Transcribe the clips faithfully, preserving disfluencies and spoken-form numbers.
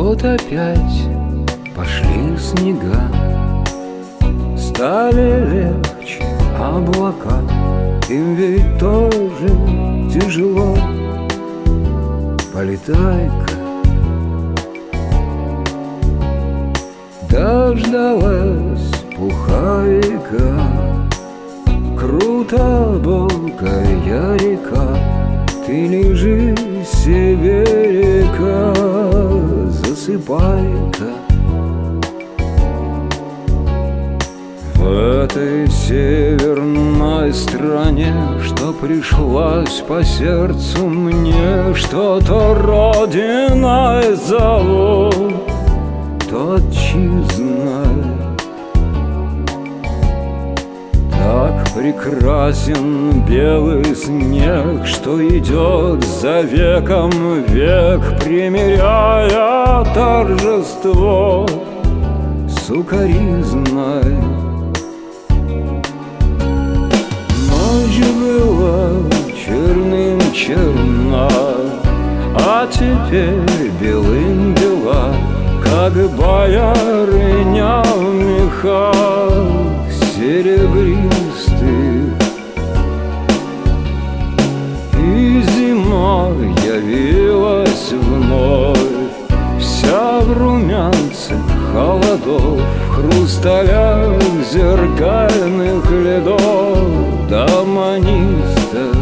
Вот опять пошли снега, стали легче облака. Им ведь тоже тяжело. Полетай-ка. Дождалась пуховика, круто бокая река. Ты лежи себе, река, засыпай-ка. В этой северной стране, что пришлась по сердцу мне, что-то родиной зовут, то отчизной. Так прекрасен белый снег, что идет за веком век, примиряя торжество с укоризной. Ночь была черным черна, а теперь белым бела, как боярыня в мехах серебристых. И зима явилась вновь, вся в румянце холодов, в хрусталях зеркальных ледов доманистых.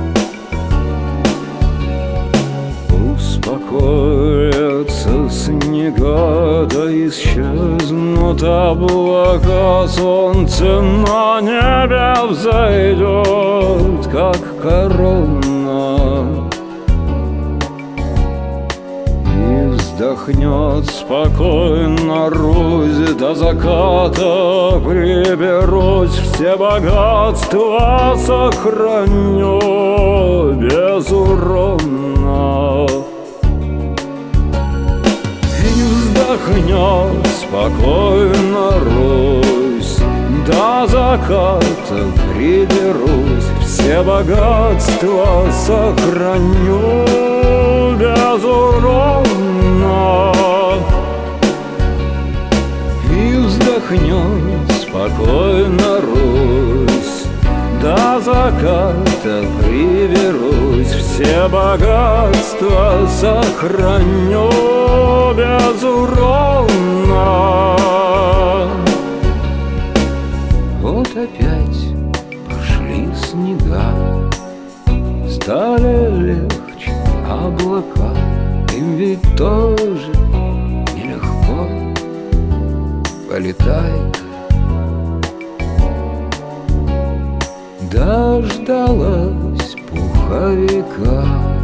Успокоятся снега, да исчезнут облака, солнце на небе взойдет, как корона, и вздохнет спокойно Русь. До заката приберусь, все богатства сохраню безуронно. Вздохнет спокойно Русь, до заката приберусь, все богатства сохраню безуронно. И вздохнет спокойно Русь, до заката приберусь, все богатства сохраню безуронно. Вот опять пошли снега, стали легче облака. Им ведь тоже нелегко. Полетай-ка. Дождалась пуховика.